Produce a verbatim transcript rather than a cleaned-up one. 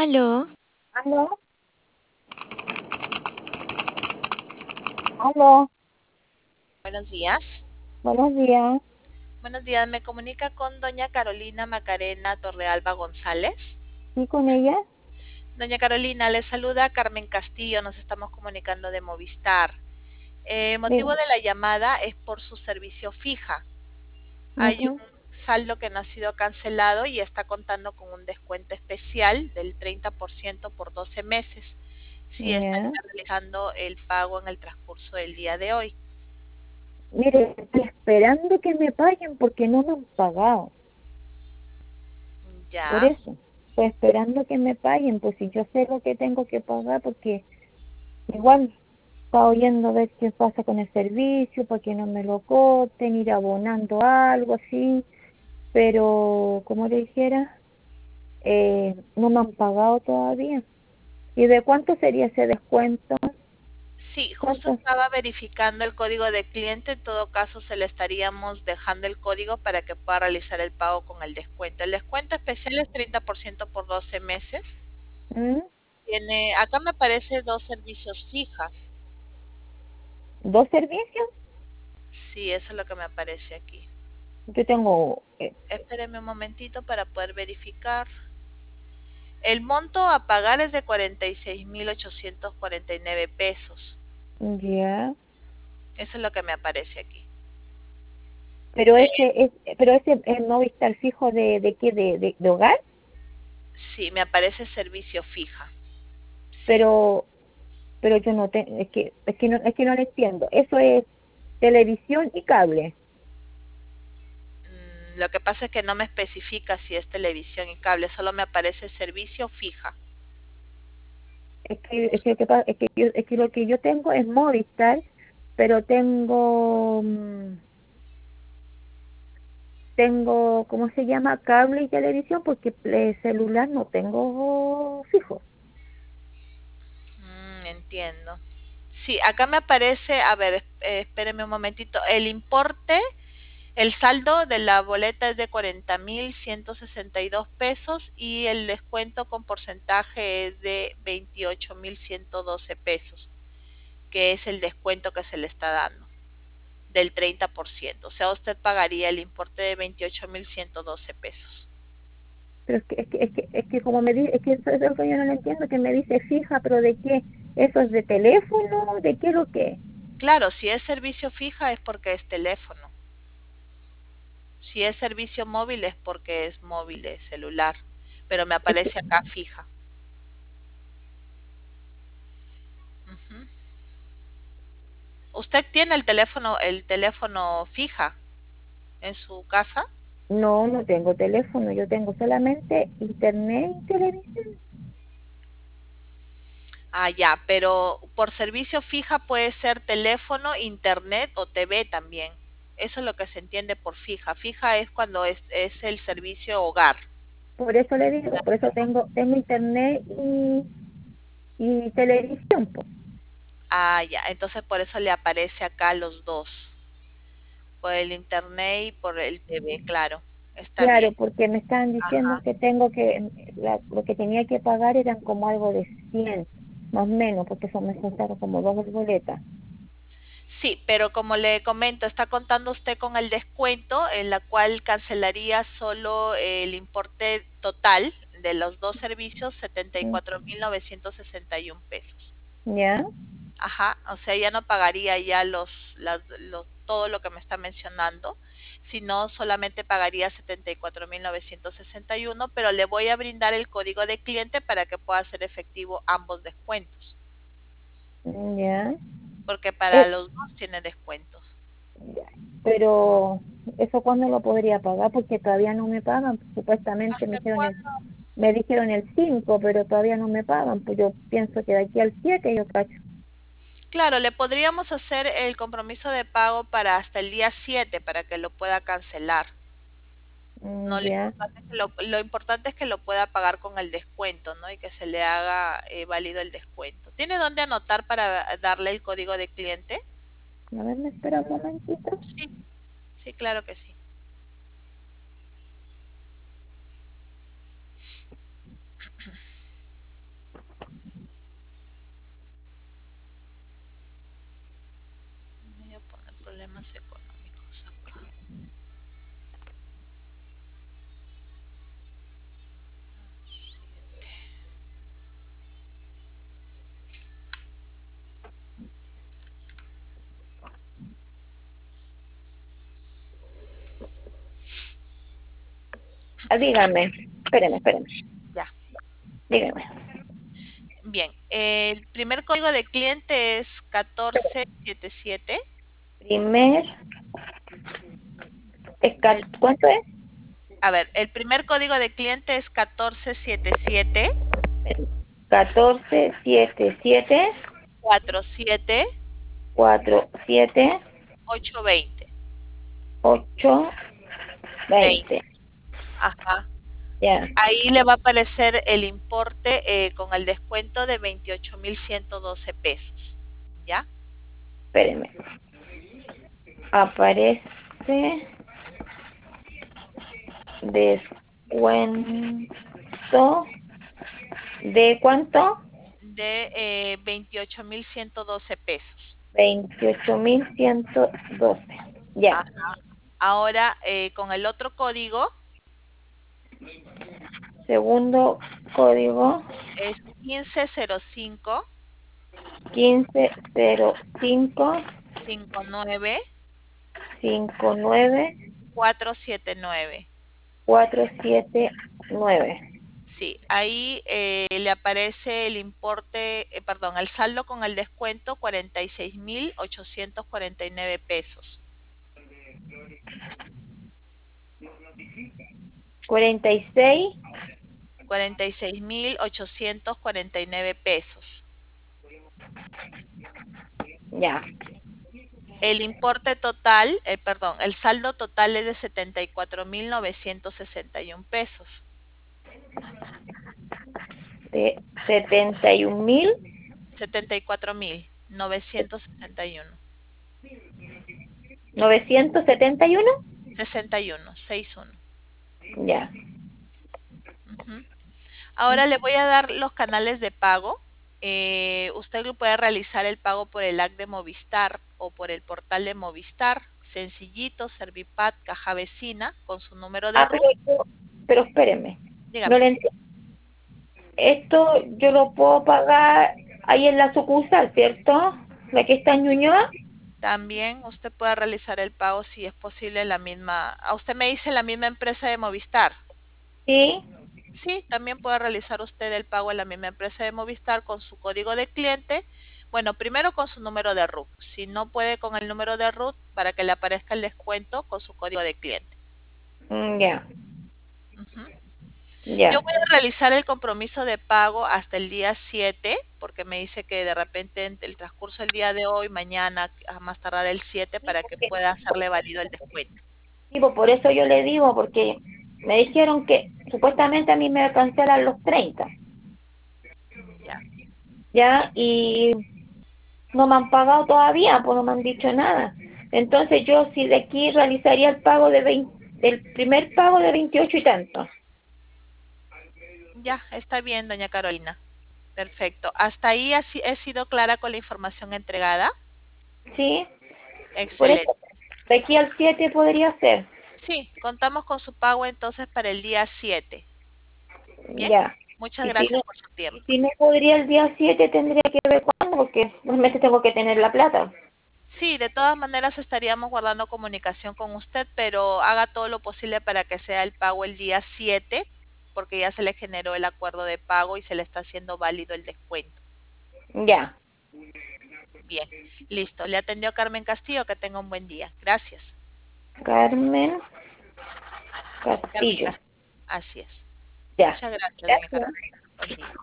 Aló, Aló, aló, Buenos días. buenos días. Buenos días, me comunica con doña Carolina Macarena Torrealba González. ¿Sí con ella? Doña Carolina, le saluda Carmen Castillo, nos estamos comunicando de Movistar. El motivo De, de la llamada es por su servicio fija. Hay ujú, un saldo que no ha sido cancelado y está contando con un descuento especial del treinta por ciento por doce meses, si estaría ya. realizando el pago en el transcurso del día de hoy. Mire, estoy esperando que me paguen porque no me han pagado. Por Ya. eso, estoy esperando que me paguen, pues si yo sé lo que tengo que pagar, porque igual está oyendo a ver qué pasa con el servicio, para que no me lo corten, ir abonando algo así, pero como le dijera, eh, no me han pagado todavía. ¿Y de cuánto sería ese descuento? Sí, justo ¿Cuánto? estaba verificando el código de cliente. En todo caso, se le estaríamos dejando el código para que pueda realizar el pago con el descuento. El descuento especial es treinta por ciento por doce meses. ¿Mm? Tiene, acá me aparece dos servicios fijas. ¿Dos servicios? Sí, eso es lo que me aparece aquí. Yo tengo, eh, Espéreme un momentito para poder verificar. El monto a pagar es de cuarenta y seis mil ochocientos cuarenta y nueve pesos. ya, Eso es lo que me aparece aquí. pero Eh, ese es, pero ese es Movistar fijo de, de qué, de, de, de hogar, sí, me aparece servicio fija. Sí. pero, pero yo no tengo, es que, es que no, es que no lo entiendo. Eso es televisión y cable. Mm, Lo que pasa es que no me especifica si es televisión y cable, solo me aparece servicio fija. Es que, es que, que pa- es que, yo- es que lo que yo tengo es Movistar, pero tengo, mm, tengo, ¿cómo se llama? Cable y televisión, porque eh, celular no tengo fijo. Mm, entiendo. Sí, acá me aparece, a ver, es- eh, espéreme un momentito, el importe, el saldo de la boleta es de cuarenta mil ciento sesenta y dos pesos y el descuento con porcentaje es de veintiocho mil ciento doce pesos, que es el descuento que se le está dando, del treinta por ciento. O sea, usted pagaría el importe de veintiocho mil ciento doce pesos. Pero es que, es que, es que, es que como me dice, es que eso es lo que yo no lo entiendo, que me dice fija, pero ¿de qué? ¿Eso es de teléfono? ¿De qué es lo que? Claro, si es servicio fija es porque es teléfono. Si es servicio móvil es porque es móvil de celular. Pero me Es que aparece acá fija. Ujú. ¿Usted tiene el teléfono, el teléfono fija en su casa? no, no tengo teléfono, yo tengo solamente internet y televisión. Ah, ya, pero por servicio fija puede ser teléfono, internet o T V también. Eso es lo que se entiende por fija. Fija es cuando es, es el servicio hogar. Por eso le digo, por eso tengo, tengo internet y, y televisión, po. Ah, ya, entonces por eso le aparece acá los dos. Por el internet y por el T V, claro. Está Claro, bien. porque me estaban diciendo Ajá. que tengo que, la- lo que tenía que pagar eran como algo de cien más o menos, porque eso me juntaron como dos boletas. Sí, pero como le comento, está contando usted con el descuento en la cual cancelaría solo el importe total de los dos servicios, setenta y Mm, cuatro mil novecientos sesenta y un pesos. ¿ya? Ajá, o sea, ya no pagaría ya los, las- los- todo lo que me está mencionando, sino solamente pagaría setenta y cuatro mil novecientos sesenta y uno, pero le voy a brindar el código de cliente para que pueda hacer efectivo ambos descuentos, Mm, ¿ya? porque para Eh, los dos tiene descuentos. Ya. Pero eso cuándo lo podría pagar porque todavía no me pagan. Supuestamente me ¿Hasta dijeron el, cuándo? me dijeron el cinco pero todavía no me pagan. Pues yo pienso que de aquí al siete yo cacho. Claro, le podríamos hacer el compromiso de pago para hasta el día siete para que lo pueda cancelar. Mm, No, lo ya, importante es que lo, lo importante es que lo pueda pagar con el descuento, ¿no? Y que se le haga eh, válido el descuento. ¿Tiene dónde anotar para darle el código de cliente? a ver, me espera un momentito. Sí, sí, claro que sí. Ah, dígame, espéreme, espéreme. Ya. Dígame. Bien, el primer código de cliente es catorce setenta y siete. Primer, El, ¿cuánto es? a ver, el primer código de cliente es catorce setenta y siete. catorce setenta y siete. cuarenta y siete. cuarenta y siete. ochocientos veinte. ochocientos veinte. veinte. Ajá. Ya, Ahí le va a aparecer el importe eh, con el descuento de veintiocho mil ciento doce pesos. ¿Ya? espéreme. Aparece descuento de ¿cuánto? De eh, veintiocho mil ciento doce pesos. veintiocho mil ciento doce. Ya. Ajá. Ahora, eh, con el otro código Segundo código es quince cero cinco quince cero cinco cincuenta y nueve cinco nueve cuatrocientos setenta y nueve. cuatro siete nueve. Sí, ahí eh, le aparece el importe, eh, perdón, el saldo con el descuento cuarenta y seis mil ochocientos cuarenta y nueve pesos. cuarenta y seis. cuarenta y seis mil ochocientos cuarenta y nueve pesos. Ya. El importe total, eh, perdón, el saldo total es de setenta y cuatro mil novecientos sesenta y uno pesos. De setenta y un mil. setenta y cuatro mil novecientos sesenta y uno. novecientos setenta y uno. sesenta y uno, sesenta y uno. Ya. Ujú. Ahora le voy a dar los canales de pago. Eh, usted lo puede realizar el pago por el app de Movistar o por el portal de Movistar. Sencillito, Servipad, Caja Vecina, con su número de Ah, pero, RUT. yo- pero espérenme. No Dígame. le entiendo. Esto yo lo puedo pagar ahí en la sucursal, ¿cierto? La que está en Ñuñoa. También usted puede realizar el pago si es posible en la misma. A usted me dice la misma empresa de Movistar. Sí. Sí, también puede realizar usted el pago en la misma empresa de Movistar con su código de cliente. Bueno, primero con su número de RUT. Si no puede con el número de RUT, para que le aparezca el descuento con su código de cliente. Mm, ya, Ujú. Yo ya. voy a realizar el compromiso de pago hasta el día siete, porque me dice que de repente en el transcurso del día de hoy, mañana, a más tardar el siete, Sí, para que porque, pueda hacerle válido el descuento. sí, pues por eso yo le digo, porque me dijeron que supuestamente a mí me cancelan los treinta, Ya. ¿ya? Y no me han pagado todavía, pues no me han dicho nada. Entonces yo si de aquí realizaría el pago de veinte, el primer pago de veintiocho y tanto. Ya, está bien, doña Carolina. Perfecto. ¿Hasta ahí ha si- he sido clara con la información entregada? ¿Sí? Por eso, Excelente. de aquí al siete podría ser. Sí, contamos con su pago entonces para el día siete. Bien, Ya. muchas Y si gracias no, por su y tiempo. si no podría el día siete tendría que ver cuándo, porque realmente tengo que tener la plata. Sí, de todas maneras estaríamos guardando comunicación con usted, pero haga todo lo posible para que sea el pago el día siete, porque ya se le generó el acuerdo de pago y se le está haciendo válido el descuento. Ya. Bien, listo. Le atendió Carmen Castillo. Que tenga un buen día. Gracias. Carmen Carmen Castillo. Castillo. Así es. Ya. Muchas gracias, doña Gracias. Carolina. Buen día.